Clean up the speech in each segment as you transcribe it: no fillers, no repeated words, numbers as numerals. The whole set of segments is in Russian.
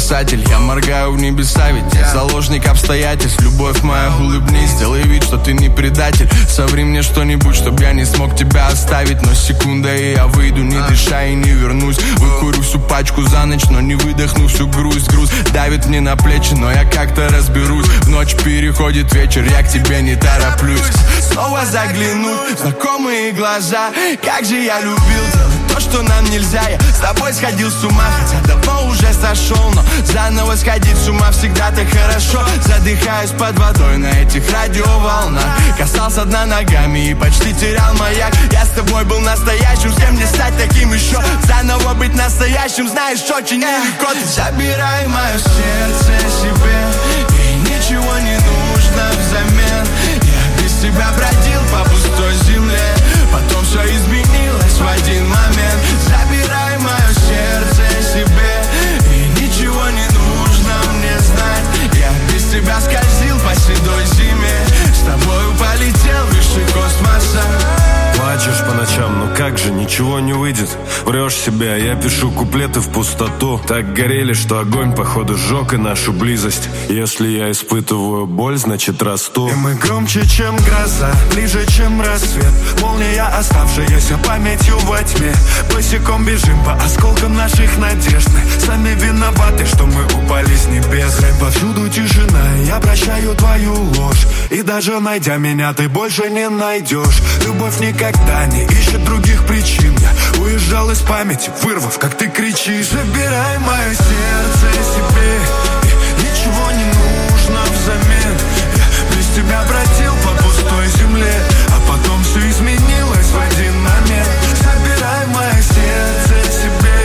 спасатель. Я моргаю в небеса, ведь я заложник обстоятельств. Любовь моя, улыбнись, сделай вид, что ты не предатель. Соври мне что-нибудь, чтоб я не смог тебя оставить. Но секунда, и я выйду, не дыша и не вернусь. Выкурю всю пачку за ночь, но не выдохну всю грусть. Груз давит мне на плечи, но я как-то разберусь. Ночь переходит вечер, я к тебе не тороплюсь. Снова заглянуть в знакомые глаза. Как же я любил делать то, что нам нельзя. Я с тобой сходил с ума, хотя давно уже сошел. Но заново сходить с ума всегда так хорошо. Задыхаюсь под водой на этих радиоволнах. Касался дна ногами и почти терял маяк. Я с тобой был настоящим, с кем мне стать таким еще? Заново быть настоящим, знаешь, очень нелегко. Ты забирай мое сердце себе, и ничего не нужно взамен. Я без тебя бродил по пустой земле, потом все изменилось в один момент. Забирай мое сердце себе, и ничего не нужно мне знать. Я без тебя скользил по седой зиме, с тобою полетел выше космоса. Плачешь по ночам, но как же, ничего не выйдет. Врешь себя, я пишу куплеты в пустоту. Так горели, что огонь, походу, сжег и нашу близость. Если я испытываю боль, значит расту. И мы громче, чем гроза, ближе, чем рассвет. Молния, оставшаяся памятью во тьме. Босиком бежим по осколкам наших надежд. Мы сами виноваты, что мы упали с небес. Повсюду тишина, я прощаю твою ложь. И даже найдя меня, ты больше не найдешь. Любовь никогда не ищет других причин. Я уезжал из памяти, вырвав, как ты кричишь. Забирай мое сердце себе, и ничего не нужно взамен. Я без тебя бродил по пустой земле, а потом все изменилось в один момент. Забирай мое сердце себе,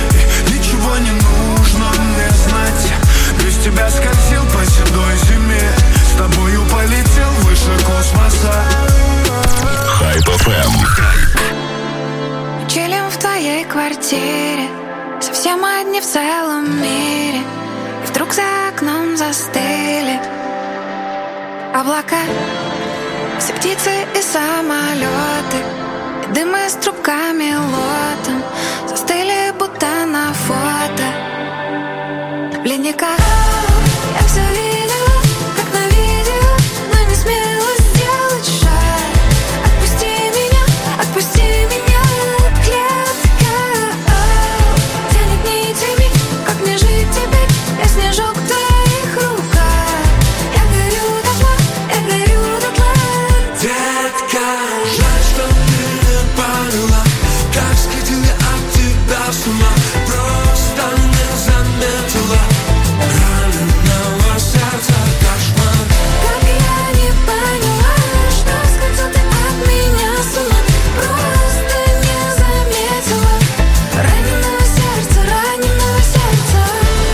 и ничего не нужно мне знать. Я без тебя скользил по седой зиме, с тобою полетел выше космоса. Хайп FM. Чилим в твоей квартире, совсем одни в целом мире. И вдруг за окном застыли облака, все птицы и самолеты, и дымы с трубками лотом застыли, будто на фото в ледниках. Я все видела, как на видео, но не смела сделать шаг. Отпусти меня, отпусти меня, клетка. Тянет нитями, как мне жить теперь? Я снежок в твоих руках. Я горю дотла, Детка, жаль, что ты не поняла, как сходил я от тебя с ума. Просто не заметила раненого сердца кошмар. как я не поняла, что сходил ты от меня с ума. Просто не заметила раненого сердца, раненого сердца.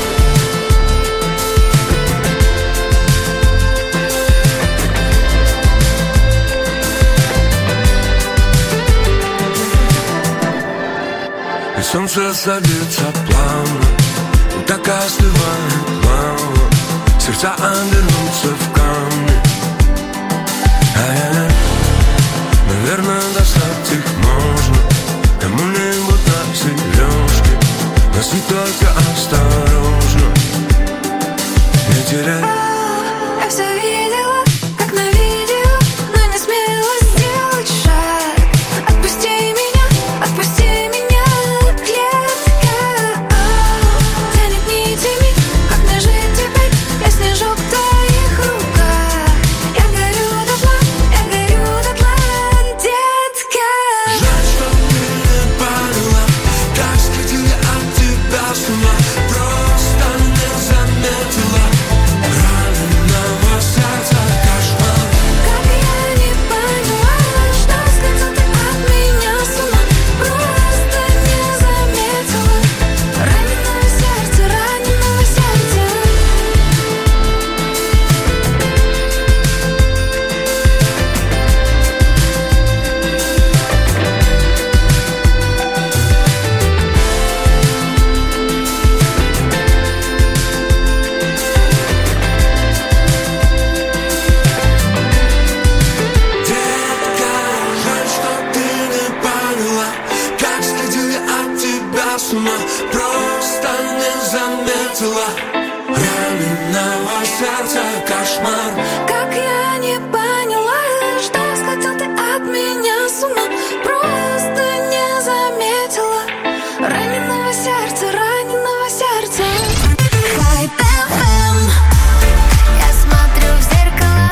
И солнце садится плавно, и так остывает мало. Сердца обернутся в камни. Наверное, достать их можно кому-нибудь на сережки. Носи только осторожно, не теряй. Я все видела, как на видео, но не смела сделать шаг. Отпусти меня, клетка. Тянет нитями, как мне жить теперь? Я снежок в твоих руках. Я горю дотла, детка. Жаль, что ты не поняла, как сходил я от тебя с ума. Просто не заметила раненого сердца. заметила. Раненого сердца кошмар. Как я не поняла, что схватил ты от меня с ума. Просто не заметила. Раненого сердца, раненого сердца. Hype FM. Я смотрю в зеркало.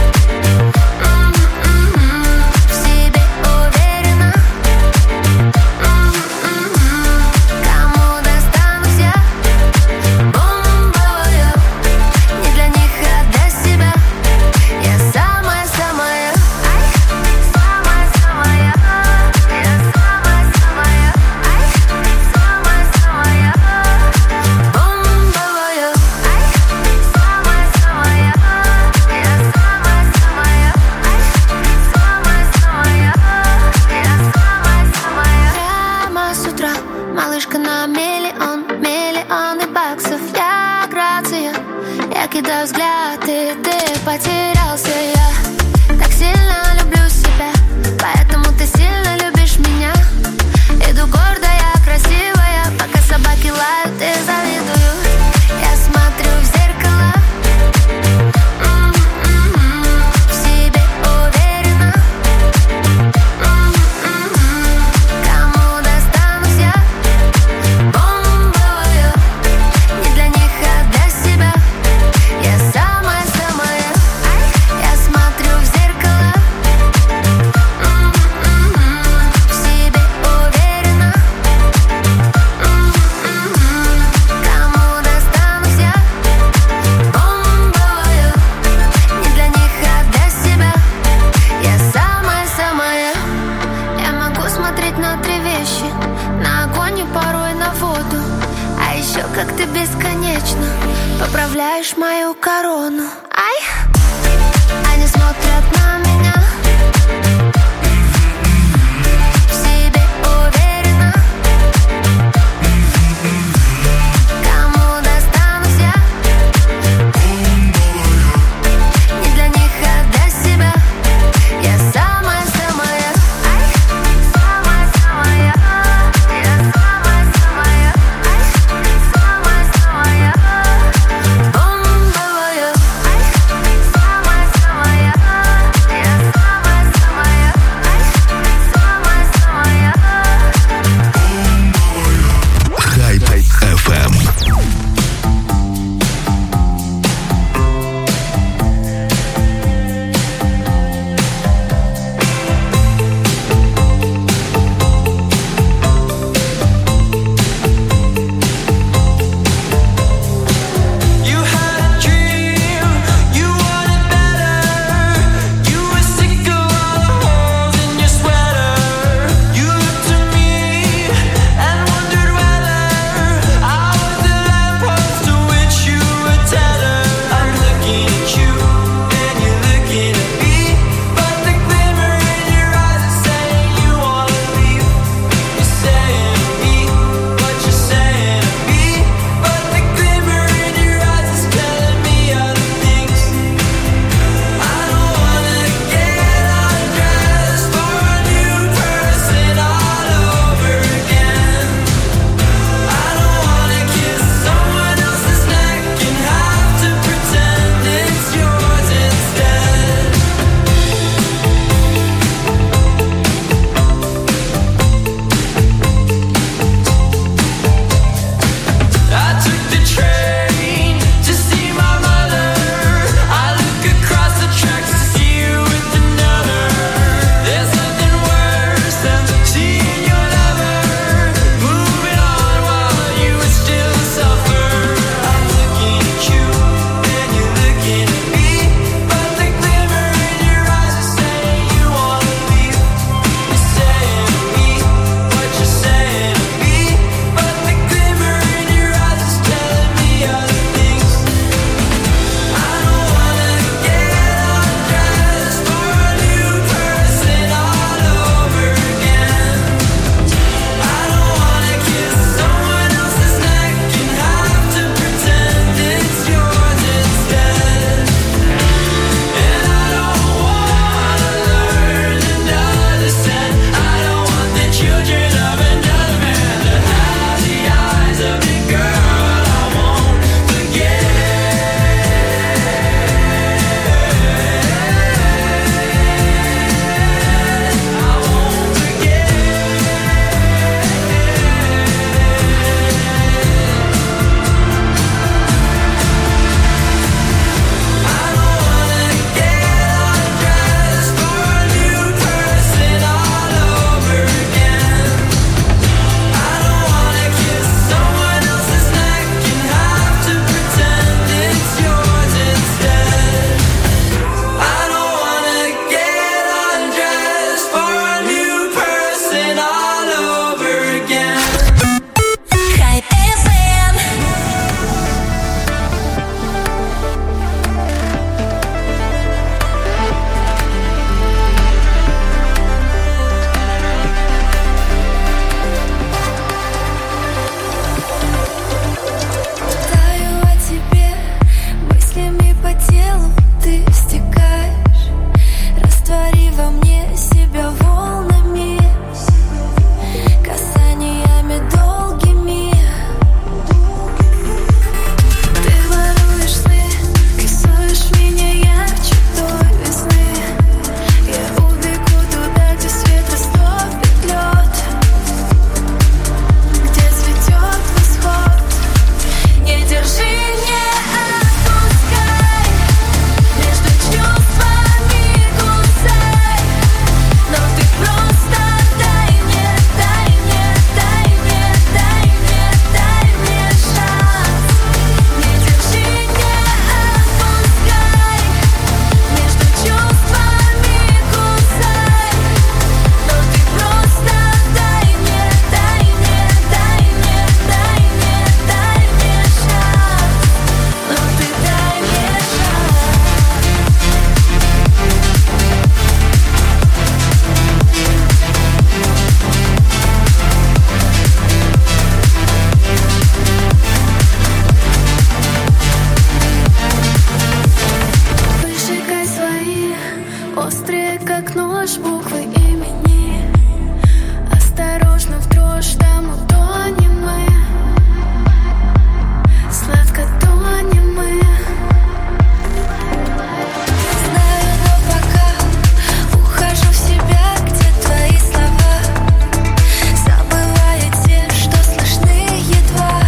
В себе уверена. Кому достанусь я? Бомбовая. Не для них, а для себя. Я самая-самая. Самая-самая. Я самая-самая. Самая-самая. Бомбовая. Самая-самая. Я самая-самая. Самая-самая. Я самая-самая. Прямо с утра малышка на миллионы баксов. Я грация. Я кидаю взгляд, и ты потерялся. Я так сильно люблю себя, поэтому ты сильно любишь меня. Иду гордая, красивая, пока собаки лают и завидуют. Я смотрю в зеркало. В себе уверена. Кому достанусь я? Бомбовая. Не для них, а для себя. Я самая-самая. Я смотрю в зеркало. В себе уверена. Кому достанусь я? Бомбовая. Не для них, а для себя. Я самая-самая. Я могу смотреть на три вещи: на огонь и порой на воду. А еще как ты бесконечно поправляешь мою корону. Ай! Они смотрят на меня. В себе уверена. Кому достанусь я? Не для них, а для себя. Я самая-самая. Самая-самая. Я самая-самая. Самая-самая. Бомбовая. ложь буквы имени. Осторожно в дрожь, там утонем мы. Сладко тонем мы. Знаю, но пока ухожу в себя, где твои слова, забывая те, что слышны едва,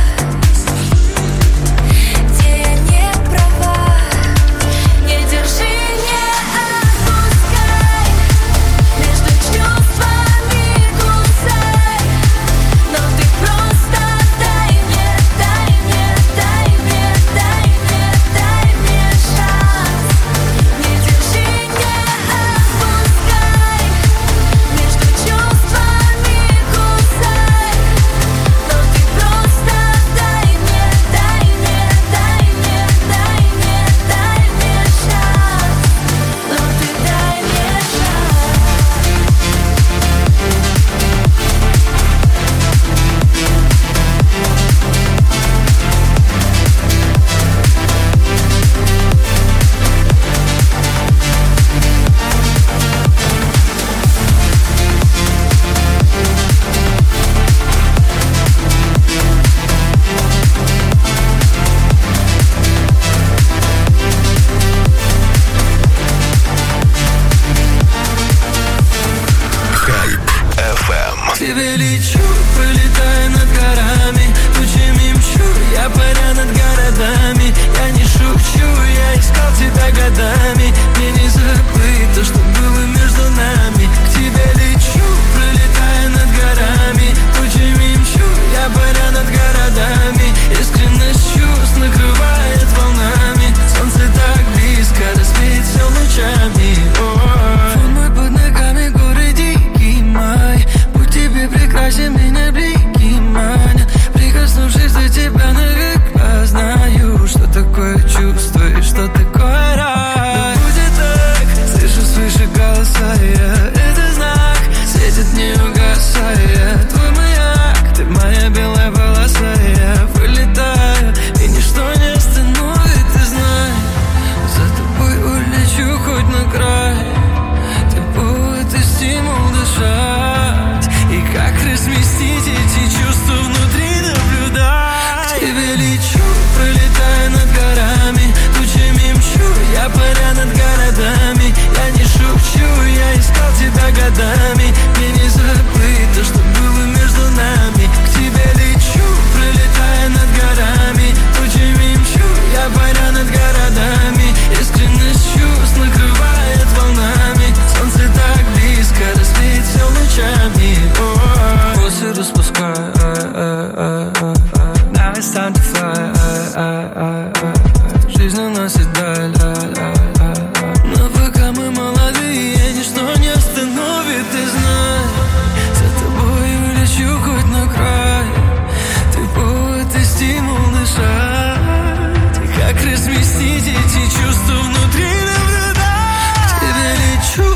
где я не права. Не держи, не отпускай, между чувствами кусай. Но ты просто дай мне, дай мне, дай мне, дай мне, дай мне шанс. Не держи, не отпускай, между чувствами кусай. Но ты просто дай мне, дай мне, дай мне, дай мне, дай мне шанс. Но ты дай мне шанс. FM. К тебе лечу, пролетаю над горами, тучами мчу, я паря над городами. Я не шучу, я искал тебя годами. Мне не забыть то, что было между нами. К тебе лечу, пролетаю над горами, тучами мчу, я паря над городами. Искренность чувств накрывает волнами. Солнце так близко, рассвет все лучами. Фон мой под ногами, горы дикий май. Будь тебе прекрасен, меня блики манят. Прикоснувшись до тебя навека, знаю, что такое чувство и что такое рай. Да будет так, слышу свыше голоса я. Это знак, светит не угасая. Твой маяк, ты моя белая полоса. Я вылетаю, и ничто не остановит, ты знай. За тобой улечу хоть на край. Ты повод и стимул дышать. И как разместить эти чувства внутри, наблюдать. К тебе лечу, пролетаю над горами, тучами мчу, я паря над городами. Я не шучу, я искал тебя годами. Мне не забыть то, что было между нами. К тебе лечу, пролетаю над горами, тучами мчу, я паря над городами. Искренность чувств накрывает волнами. Солнце так близко, рассвет все лучами. Волосы распускаю, now it's time to fly. Жизнь уносит даль. Но пока мы молодые, ничто не остановит, ты знай. За тобой улечу хоть на край. Ты повод и стимул дышать. И как разместить эти чувства внутри, наблюдать. К тебе лечу,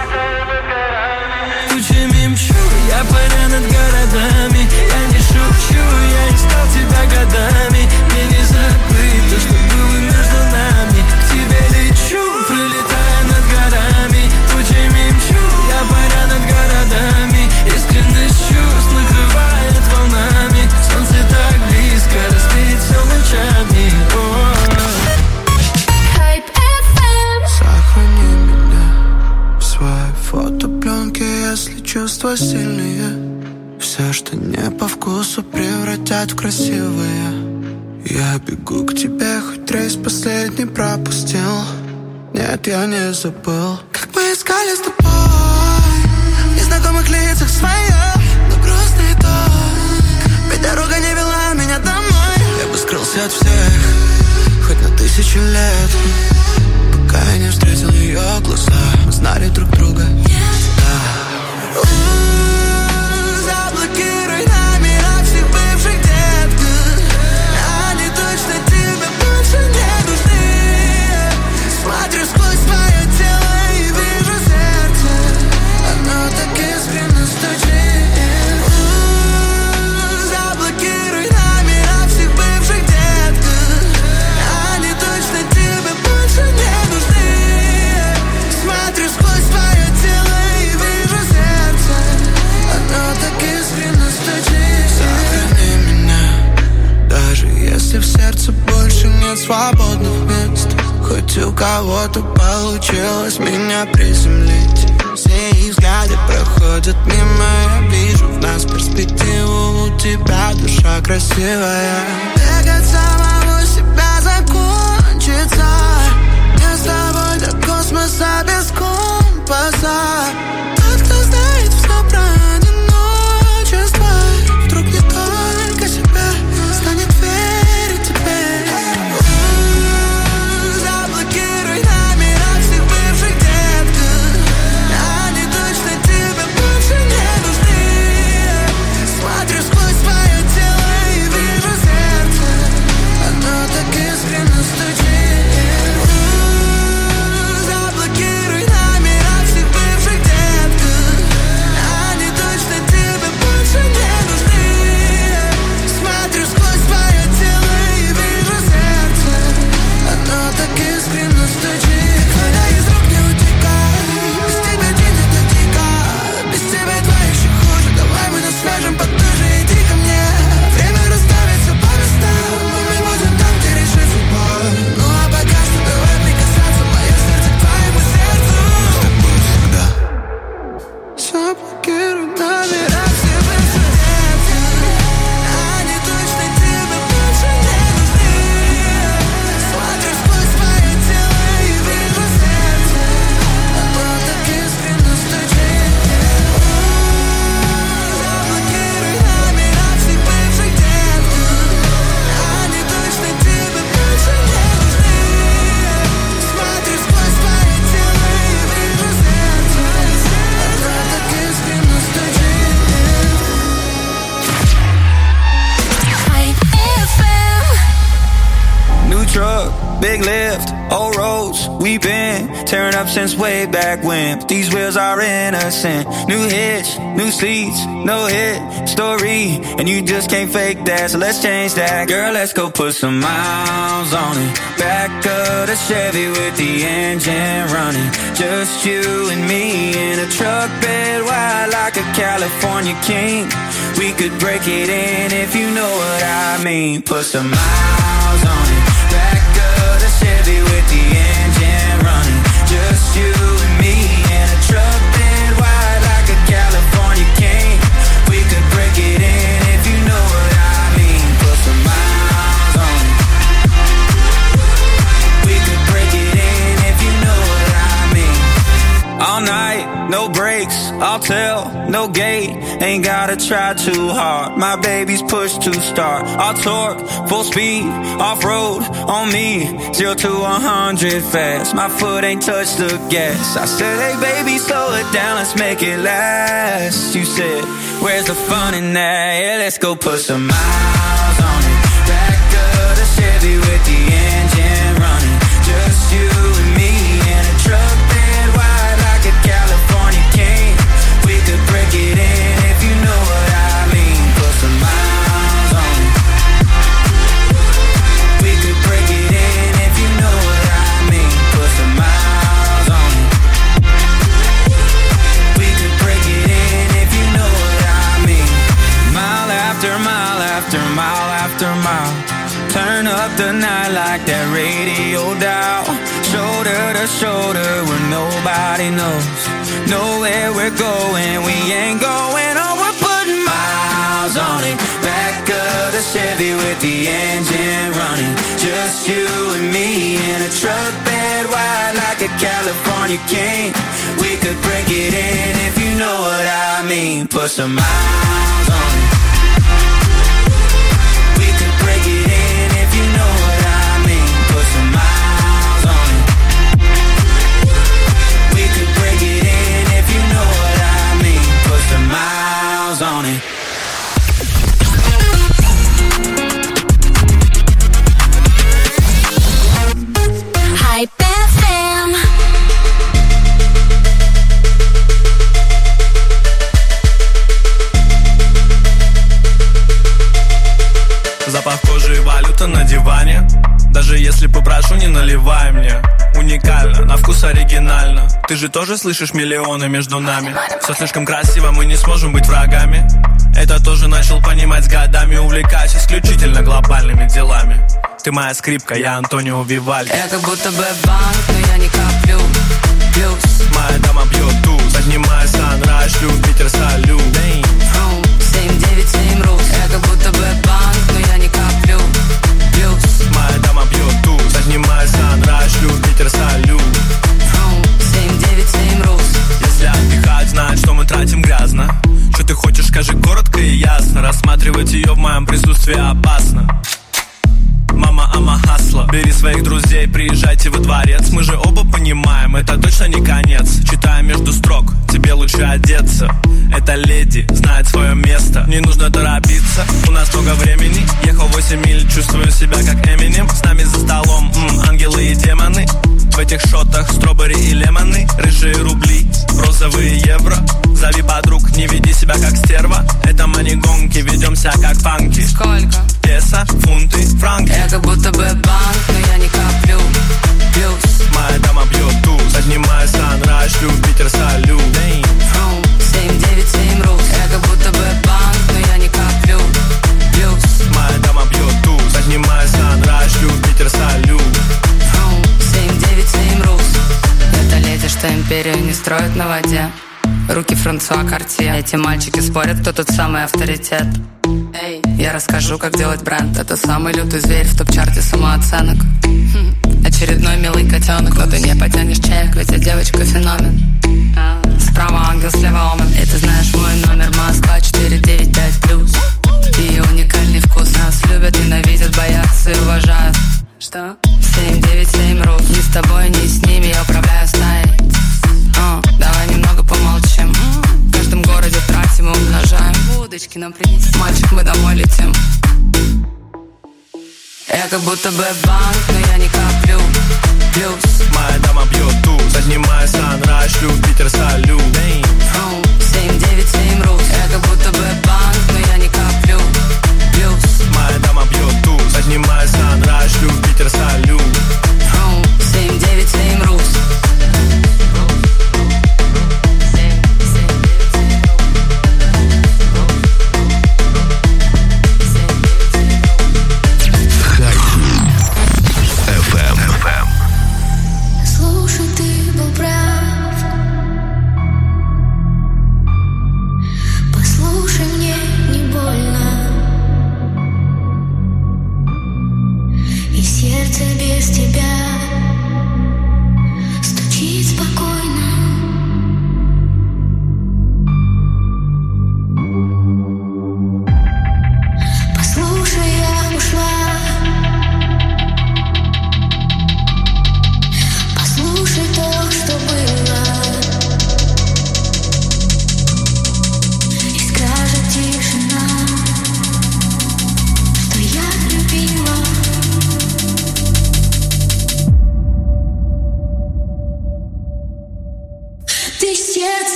тучами мчу, я паря над городами. Я не шучу, я искал тебя годами. Мне не забыть то, что было между нами. К тебе лечу, пролетая над горами, тучами мчу, я паря над городами. Искренность чувств накрывает волнами. Солнце так близко, рассвет все лучами. Хайп FM. Сохрани меня в своей фотопленке, если чувства сильные. Все, что не по вкусу, превратят в красивое. Я бегу к тебе, хоть рейс последний пропустил. Нет, я не забыл, как мы искали с тобой в незнакомых лицах своих, но грустный итог. Ведь дорога не вела меня домой. Я бы скрылся от всех, хоть на 1000 лет, пока я не встретил ее глаза. Мы знали друг друга. Да. Заблокируй номера всех бывших, детка. Они точно тебе больше не нужны. Смотрю сквозь твое тело и вижу сердце. Оно так искренне стучит. Заблокируй номера всех бывших, детка. Они точно тебе больше кого-то получилось меня приземлить. Все их взгляды проходят мимо, я вижу в нас перспективу. У тебя душа красивая. Бегать самого себя закончится. Я с тобой до космоса без компаса. Тот, кто знает все про одиночество, вдруг не только себя станет верить тебе. Заблокируй номера всех бывших детках. Они точно тебе больше не нужны. Смотрю сквозь свое тело и вижу сердце. Оно так искренне стучит. Заблокируй номера всех бывших детках. Они точно тебе больше не нужны. Смотрю сквозь свое тело и вижу сердце. Оно так искренне стучит. Вода из рук не утекает. Без тебя день это дико. Без тебя два еще хуже. Давай мы нас свяжем потуже, иди ко мне. Время расставит все по местам. Мы будем там, где решит судьба. Ну а пока что давай прикасаться. Мое сердце к твоему сердцу. С тобой всегда. Заблокируй номера всех бывших детках. Они точно тебе больше не нужны. Смотрю сквозь свое тело и вижу сердце. Оно так искренне стучит. Заблокируй номера всех бывших детках. Они точно тебе больше не нужны. Смотрю сквозь свое тело и вижу сердце. Оно так искренне стучит. Hype FM. New truck, big lift, old roads, we've been tearing up since way back when. But these wheels are innocent. New hitch, new seats, no hit story, and you just can't fake that. So let's change that, girl. Let's go put some miles on it. Back of the Chevy with the engine running. Just you and me in a truck bed wide like a California king. We could break it in if you know what I mean. Put some miles on it. Back of the Chevy with the engine running. Just you and me in a truck bed wide like a California king. We could break it in if you know what I mean. Put some miles on it. We could break it in if you know what I mean. All night, no breaks, I'll tell, no gate. Ain't gotta try too hard. My baby's pushed to start. I'll torque, full speed, off-road on me. 0 to 100 fast. My foot ain't touched the gas. I said, hey baby, slow it down, let's make it last. You said, where's the fun in that? Yeah, let's go put some miles on it. Back of the Chevy with the engine running. Just you and me in a truck bed wide like a California king. We could break it in if you know what I mean. Put some miles on it. We could break it in if you know what I mean. Put some miles on it. We could break it in if you know what I mean. Mile after mile after mile after mile. Turn up the night like that radio dial. Shoulder to shoulder where nobody knows. Know where we're going, we ain't going on. We're putting miles on it. Back of the Chevy with the engine running. Just you and me in a truck bed wide like a California king. We could break it in if you know what I mean. Put some miles on it. We could break it in if you know what I mean. Put some miles on it. We could break it in if you know what I mean. Put some miles on it. Hype FM. Запах кожи и валюта на диване. Даже если попрошу, не наливай мне. Уникально, на вкус оригинально. Ты же тоже слышишь миллионы между нами. Все слишком красиво, мы не сможем быть врагами. Это тоже начал понимать с годами. Увлекаюсь исключительно глобальными делами. Ты моя скрипка, я Антонио Вивальди. Я как будто бы банк, но я не коплю. Плюс моя дама бьет туз. Поднимаю санрайз, шлю в Питер салют. 797 рус. Я как будто бы банк, но я не коплю. Плюс моя дама бьет туз. Поднимаю санрайз, шлю в Питер салют. 797 рус. Если отдыхать, знать, что мы тратим грязно. Что ты хочешь, скажи коротко и ясно. Рассматривать ее в моем присутствии опасно. Мама, ама, хасла. Бери своих друзей, приезжайте во дворец. Мы же оба понимаем, это точно не конец. Читая между строк, тебе лучше одеться. Эта леди знает свое место. Не нужно торопиться, у нас много времени. Ехал 8 миль, чувствую себя как Эминем. С нами за столом ангелы и демоны. В этих шотах стробери и лемоны. Рыжие рубли, розовые евро. Зови подруг, не веди себя как стерва. Это мани-гонки, ведемся как фанки. Сколько? Песо, фунты, франки. Я как будто бы банк, но я не коплю. Плюс моя дама бьет туз. Поднимаю санрайз, шлю в Питер салют. 797 рус. Я как будто бы банк, но я не коплю. Плюс моя дама бьет туз. Поднимаю санрайз, шлю в Питер салют. 797 рус. Это леди, что империю не строит на воде. Руки Франсуа Картье. Эти мальчики спорят, кто тот самый авторитет. Эй, я расскажу, как делать бренд. Это самый лютый зверь в топ-чарте самооценок. Очередной милый котенок, но ты не потянешь чек, ведь я девочка феномен. Справа ангел, слева омен. И ты знаешь мой номер, Москва 495+. И уникальный вкус. Нас любят, ненавидят, боятся и уважают. Что? 797 рус. Ни с тобой, ни с ними, я управляю стаей. Давай немного помолчим. В каждом городе тратим и умножаем. Удочки нам принеси. Мальчик, мы домой летим. Я как будто бы банк, но я не коплю. Плюс моя дама бьет туз. Поднимаю санрайз, шлю в Питер салют. 797 рус. Я как будто бы банк, но я не коплю. Плюс моя дама бьет туз. Поднимаю санрайз, шлю в Питер салют. 797 рус.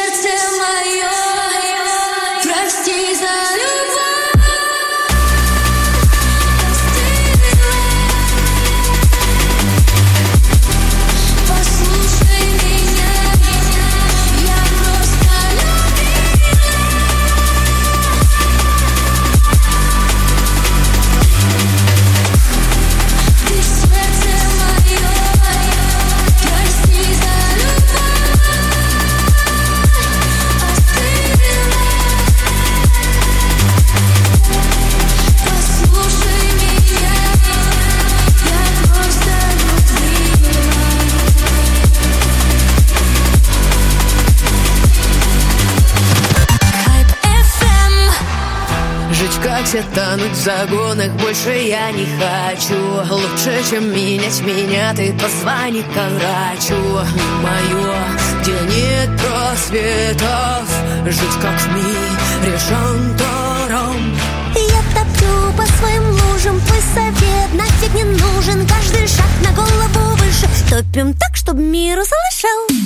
Тонуть в загонах больше я не хочу. Лучше, чем менять меня, ты позвони к врачу. Мое, где нет просветов, жить как в мире шантором. Я топлю по своим лужам, твой совет нафиг не нужен. Каждый шаг на голову выше. Топим так, чтоб мир услышал.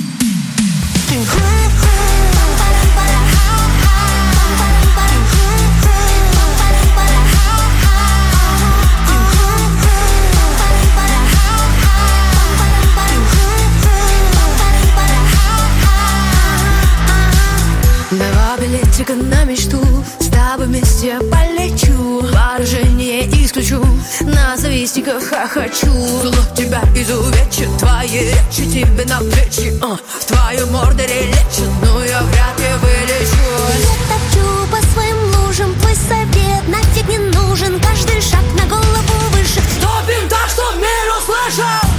Два билетика на мечту, с тобой вместе полечу. Поражение исключу, на завистниках хохочу. Зло тебя изувечит, твои речи тебе на плечи. В твою мордоре лечат, но я вряд ли вылечу. Я топчу по своим лужам, твой совет нафиг не нужен. Каждый шаг на голову выше. Топим так, чтоб мир услышал.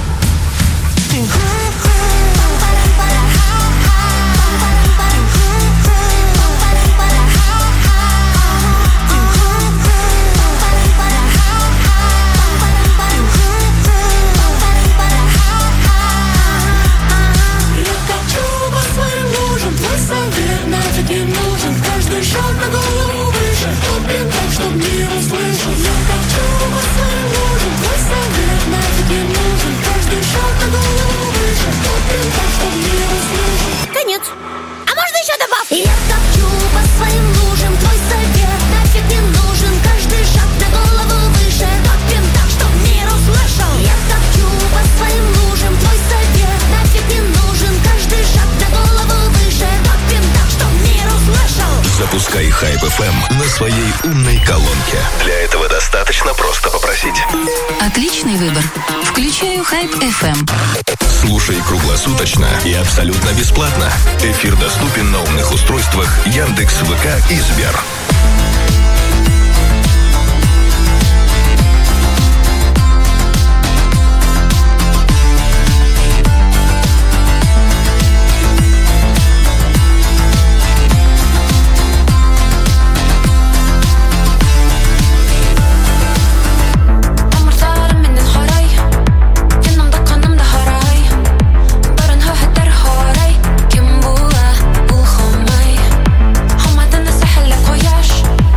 Шаг на голову выше, топим так, чтоб мир услышал. Я топчу по своим лужам, твой совет нафиг не нужен. Каждый шаг на голову выше, топим так, чтоб мир услышал. Конец. А можно еще добавку? Я топчу по своим лужам, твой совет нафиг не нужен. Каждый шаг на голову выше, топим так, чтоб мир услышал. Я топчу по своим лужам, твой совет нафиг не нужен. Каждый шаг на голову выше, топим так, чтоб мир услышал. Запускай Hype FM на своей умной колонке. Для этого достаточно просто попросить. Отличный выбор. Включаю Hype FM. Слушай круглосуточно и абсолютно бесплатно. Эфир доступен на умных устройствах Яндекс, ВК и Сбер. Koyaş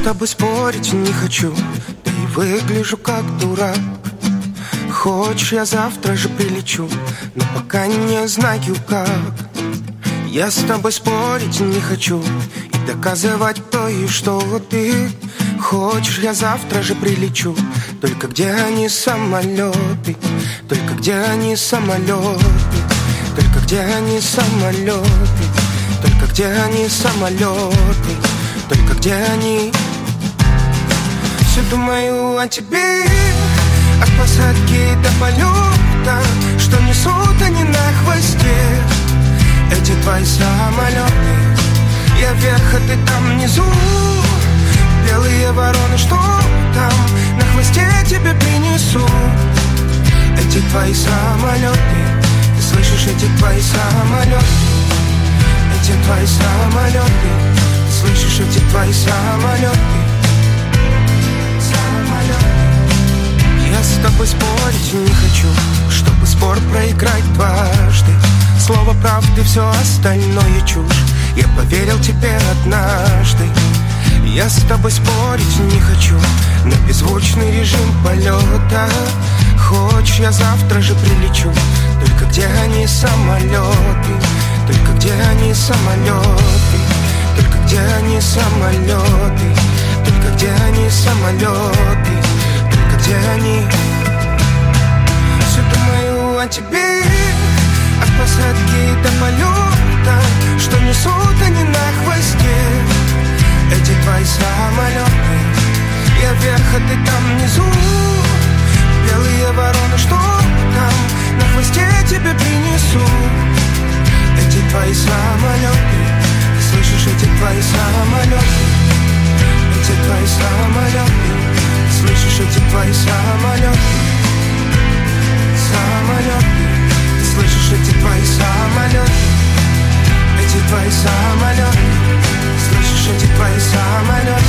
тобой спорить не хочу, да и выгляжу как дурак. Хочешь, я завтра же прилечу, но пока не знаю как. Я с тобой спорить не хочу и доказывать кто и что ты. Хочешь, я завтра же прилечу, только где они самолеты? Только где они самолеты? Только где они самолеты? Только где они самолеты? Только где они? Все думаю о тебе, от посадки до полета, что несут они на хвосте. Эти твои самолеты, я вверх, а ты там внизу. Белые вороны, что там на хвосте тебе принесу. Эти твои самолеты, ты слышишь, эти твои самолеты. Эти твои самолеты, ты слышишь, эти твои самолеты. Я с тобой спорить не хочу, чтобы спор проиграть дважды. Слово правды, все остальное чушь. Я поверил тебе однажды. Я с тобой спорить не хочу на беззвучный режим полета. Хочешь, я завтра же прилечу, только где они самолеты? Только где они самолеты? Только где они самолеты? Только где они самолеты? Где они? Все думаю о тебе, от посадки до полета, что несут они на хвосте. Эти твои самолеты, я вверх, а ты там внизу. Белые вороны, что там на хвосте тебе принесу. Эти твои самолеты, ты слышишь, эти твои самолеты. Эти твои самолеты, слышишь, эти твои самолеты. Самолеты, ты слышишь, эти твои самолеты. Эти твои самолеты, слышишь, эти твои самолеты.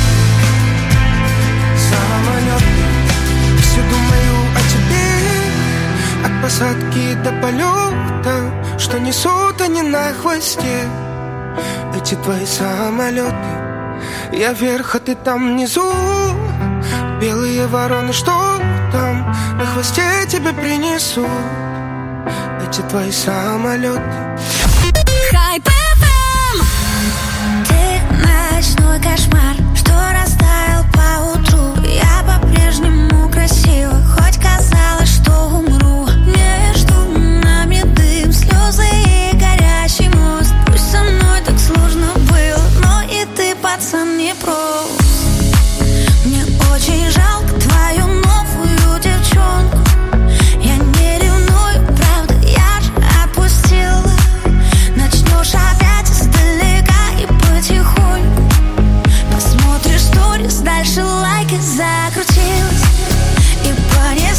Самолеты, все думаю о тебе, от посадки до полета, что несут они на хвосте. Эти твои самолеты, я вверх, а ты там внизу. Белые вороны, что там на хвосте тебе принесу. Эти твои самолеты. Хайп FM. Ты ночной кошмар, что растаял поутру. Я по-прежнему красива, хоть казалось, что умру. Между нами дым, слезы и горящий мост. Пусть со мной так сложно было, но и ты, пацан, не прост. Мне очень жалко твою новую девчонку. Я не ревную, правда, я же отпустила. Начнешь опять издалека и потихоньку. Посмотришь сторис, дальше лайки закрутилась. И понятно,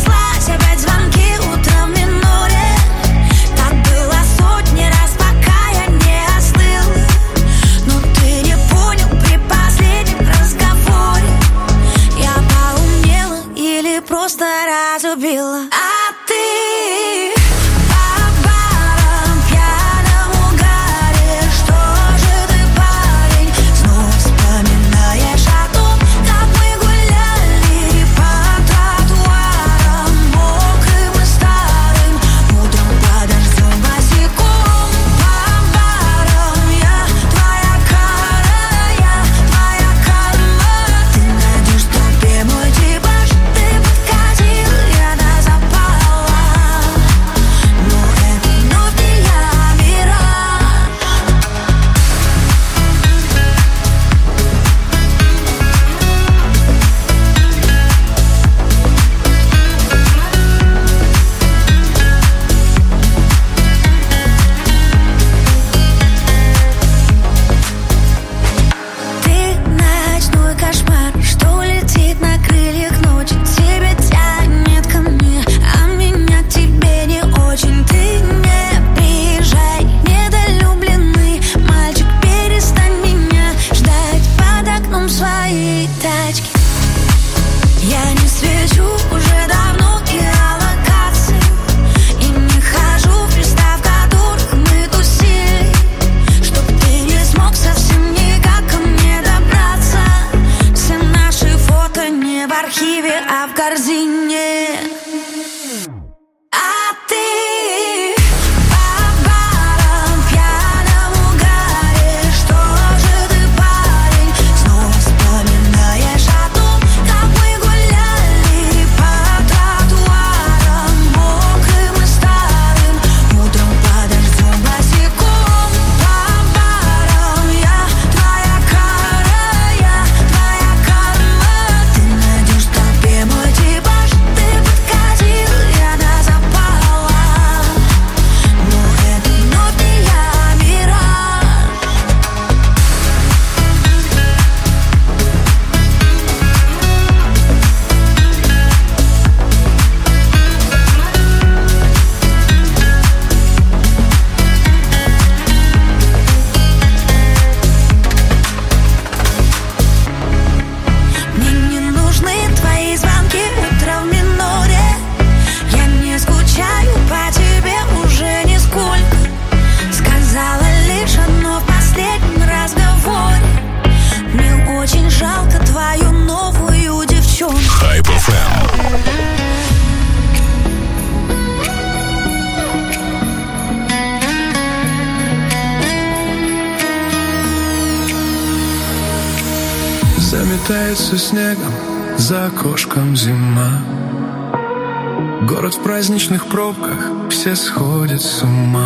сметается снегом, за окошком зима. Город в праздничных пробках, все сходят с ума.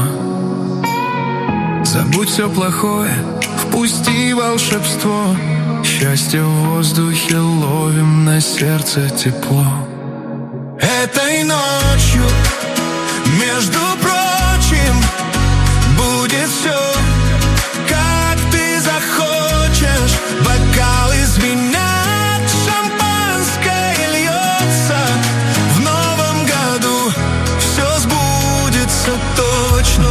Забудь все плохое, впусти волшебство. Счастье в воздухе ловим, на сердце тепло. Этой ночью, между прочим, будет все, как ты захочешь. Бокалы звенят, шампанское льется. В новом году все сбудется точно.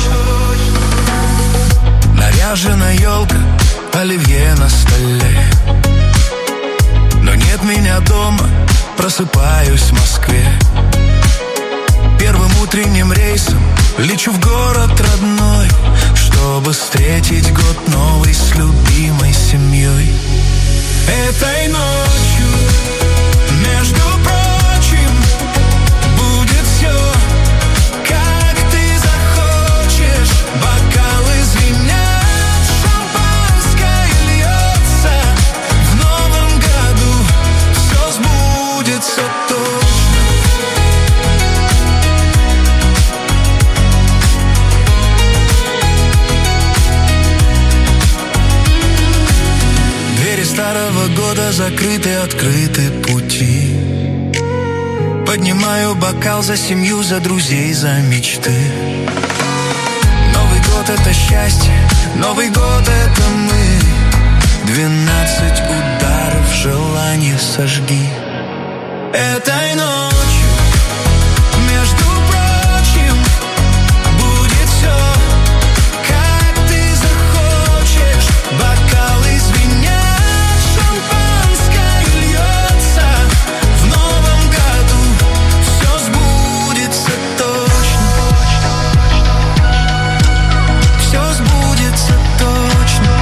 Наряжена елка, оливье на столе. Но нет меня дома, просыпаюсь в Москве. Первым утренним рейсом лечу в город родной, чтобы встретить год новый с любимой семьей. Этой ночью, между прочим, будет все, как ты захочешь. Бокалы звенят, шампанское льется. В новом году все сбудется точно. Двери старого года закрыты, открыты пути. Поднимаю бокал за семью, за друзей, за мечты. Новый год — это счастье, Новый год — это мы. 12 ударов, желание сожги. Этой ночью, между прочим, будет все, как ты захочешь. Бокалы звенят, шампанское льется. В новом году все сбудется точно. Все сбудется точно.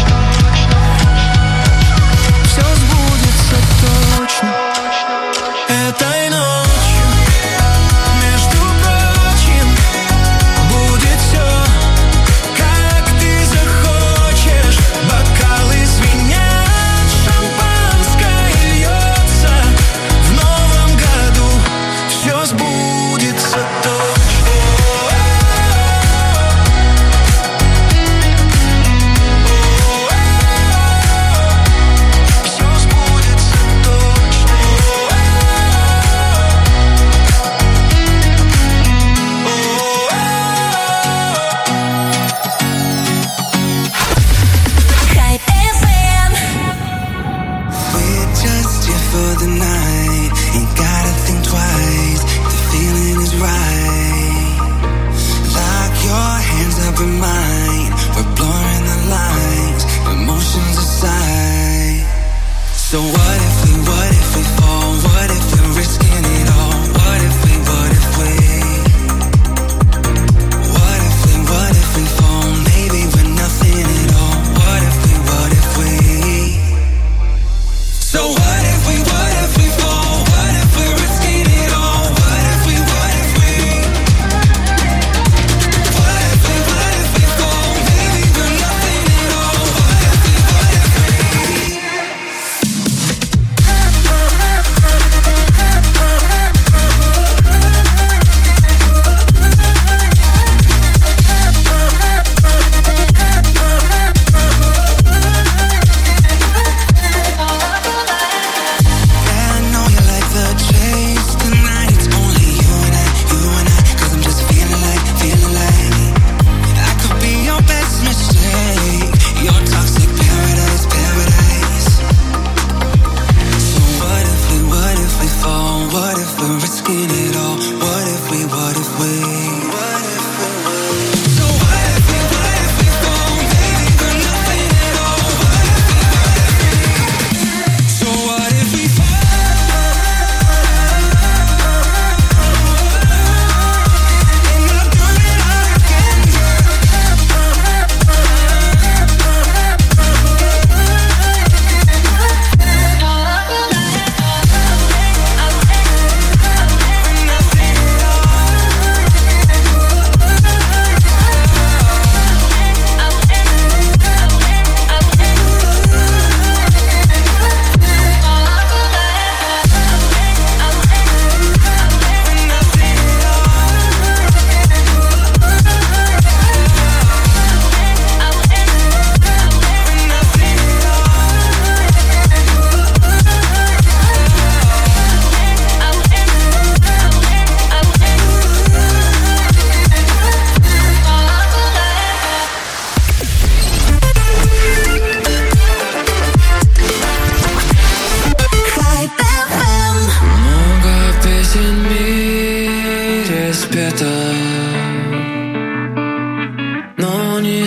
Все сбудется точно. Этой ночью, между прочим, будет все, как ты захочешь. Бокалы звенят, шампанское льется. В новом году все сбудется точно. Все сбудется точно. Hype FM. We're just here for the night. Ain't gotta think twice. The feeling is right. Lock your hands up in mine. We're blurring the lines. Emotions aside. So what if we fall? What if we're risking it all? What if we What if we fall? Maybe we're nothing at all. What if we So what if we fall? What if we're risking it all? What if we What if we fall?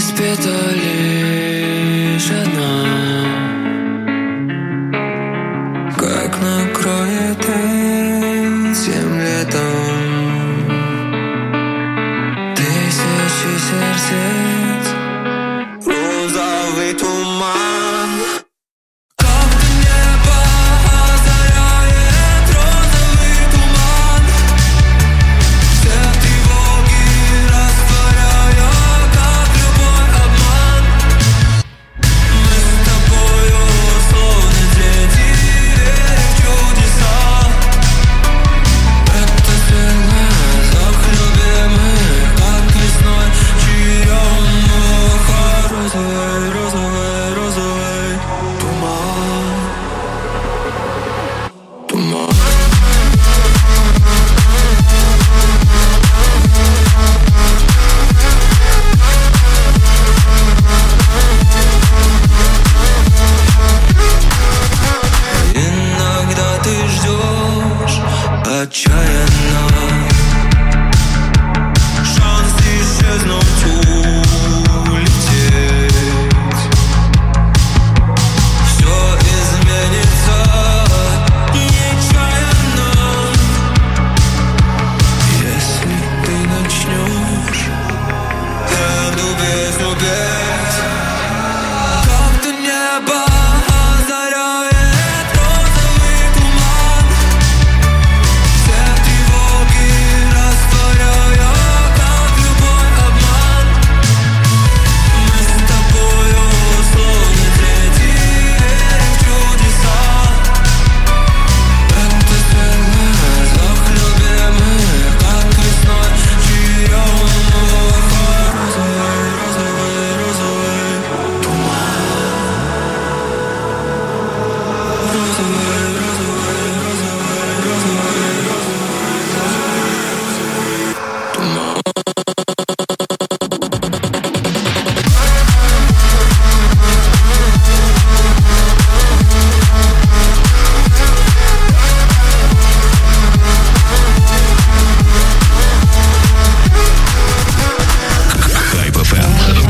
Разбита лишь одна. Как накроет этим летом тысячи сердец розовый туман. Как-то небо озаряет розовый туман, все тревоги растворяя, как любой обман. Мы с тобою словно дети, веря в чудеса. Это сильно захлебемых, как весной черемуха. Розовый, розовый, розовый туман, туман. Иногда ты ждешь отчаянно шанс исчезнуть, улететь. Все изменится нечаянно, если ты начнешь эту песню петь. Как-то небо озаряет розовый туман, все тревоги растворяя, как любой обман. Мы с тобою словно дети, веря в чудеса. Это сильно захлебемых, как весной черемуха. Розовый, розовый, розовый туман. Розовый, розовый, розовый, розовый туман. Hype FM.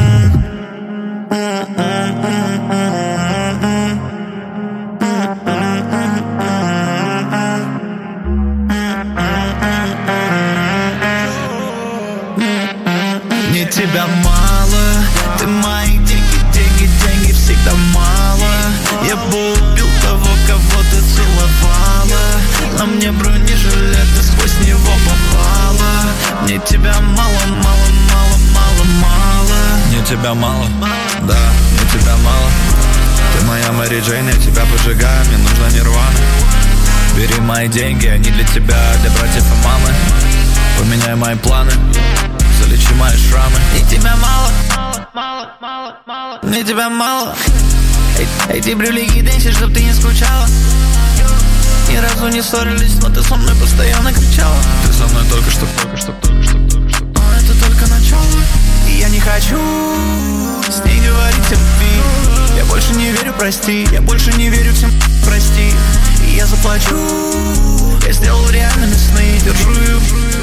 Мне тебя мало, ты мои деньги, деньги, деньги всегда мало. Я бы убил того, кого ты целовала. На мне бронежилет, ты сквозь него попала. Мне тебя мало, мало, мало, мало, мало. Мне тебя мало, да, мне тебя мало. Ты моя Мэри Джейн, я тебя поджигаю, мне нужна нирвана. Бери мои деньги, они для тебя, для братьев и мамы. Поменяй мои планы, залечи мои шрамы. Мне тебя мало, мало, мало, мало. Мне тебя мало. Эти брюлики деньги, чтоб ты не скучала. Ни разу не ссорились, но ты со мной постоянно кричала. Ты со мной только что. Но это только начало. И я не хочу с ней говорить о любви. Я больше не верю, прости. Я больше не верю всем, прости. И я заплачу. Я сделал реальными сны. Держу ее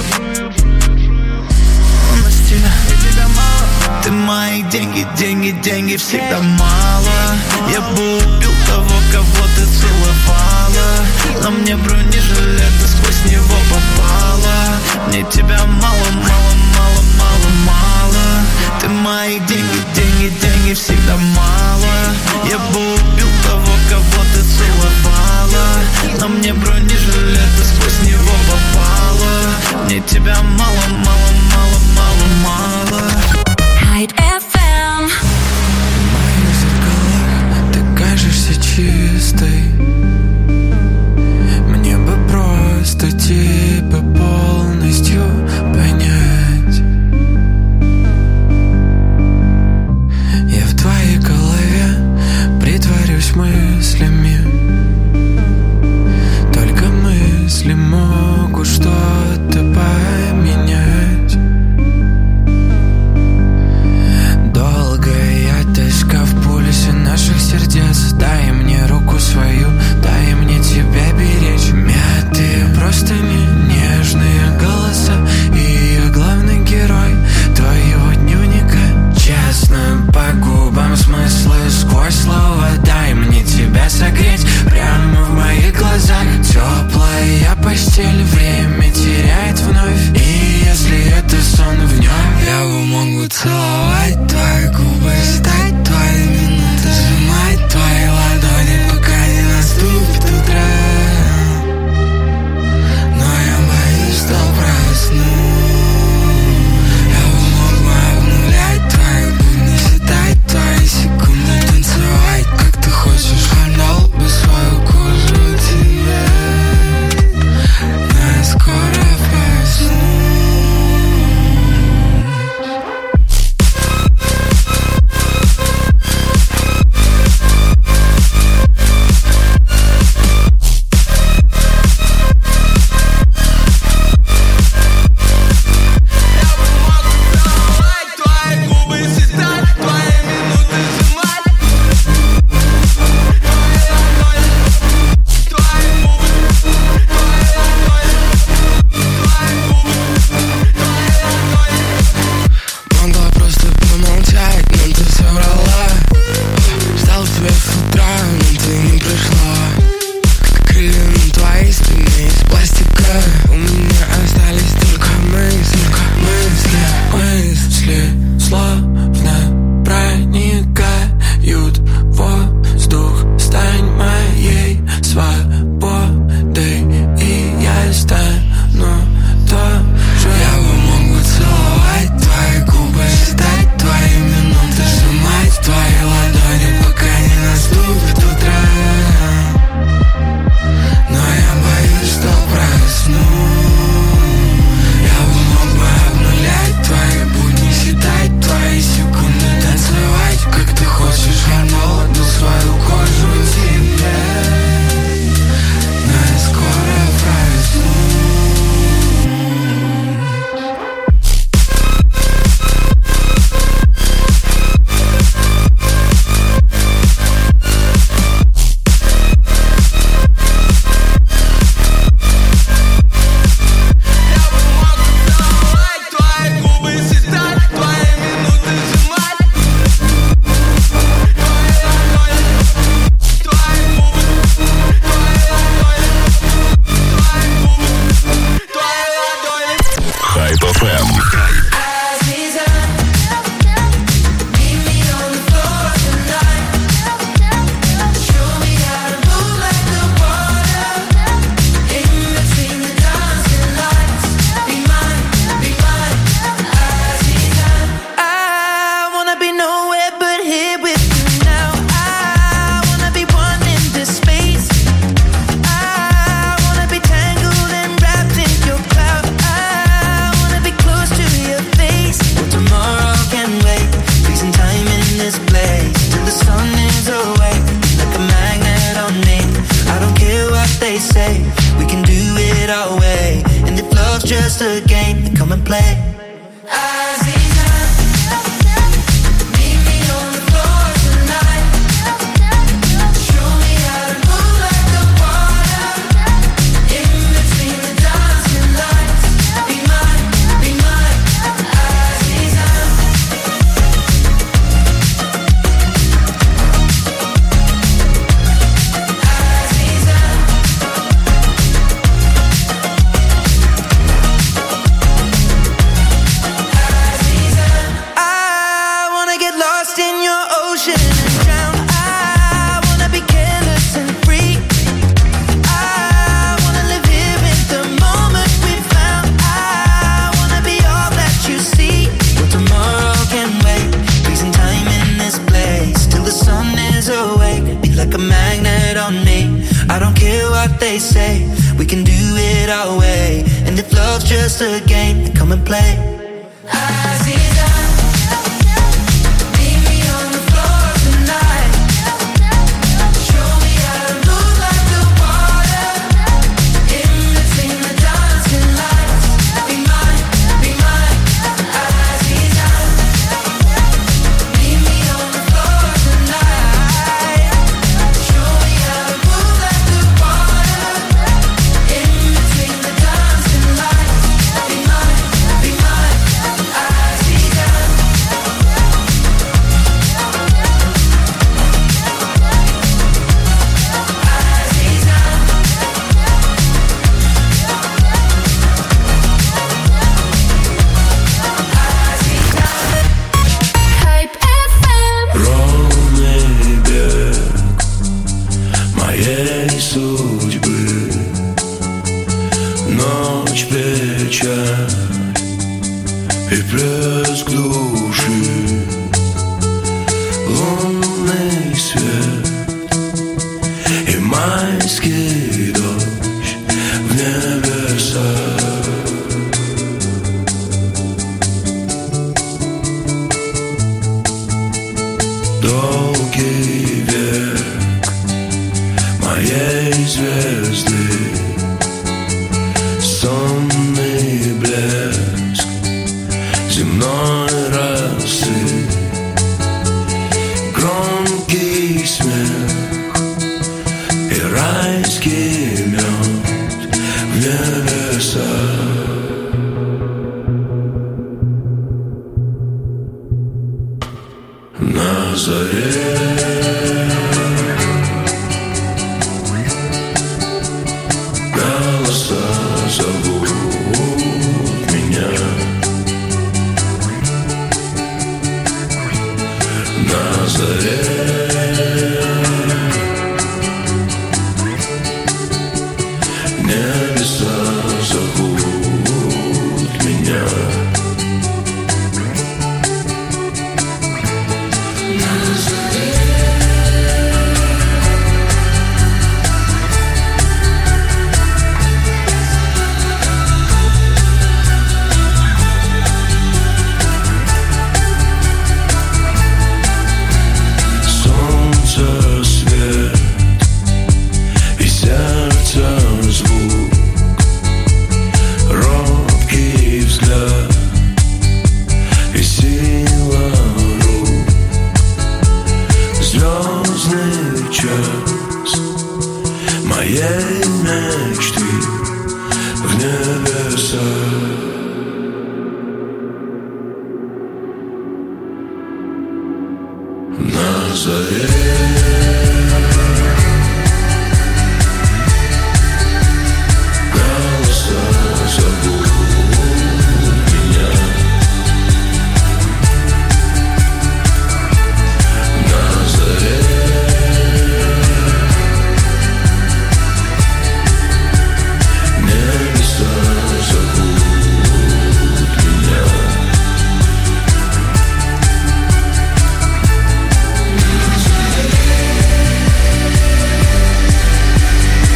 на стиле. Мне тебя мало. Ты мои деньги, деньги, деньги всегда мало. Я бы убил того, кого ты целовала. На мне бронежилет, ты сквозь него попала. Мне тебя мало, мало, мало, мало, мало. Ты мои деньги, деньги, деньги всегда мало. Я бы убил того, кого ты целовала. На мне бронежилет, ты сквозь него попала. Мне тебя мало, мало, мало, мало, мало. Hype FM. В моих зеркалах ты кажешься чистой. Мне бы просто тебя полностью понять. say we can do it our way. And if love's just a game, then come and play. На заре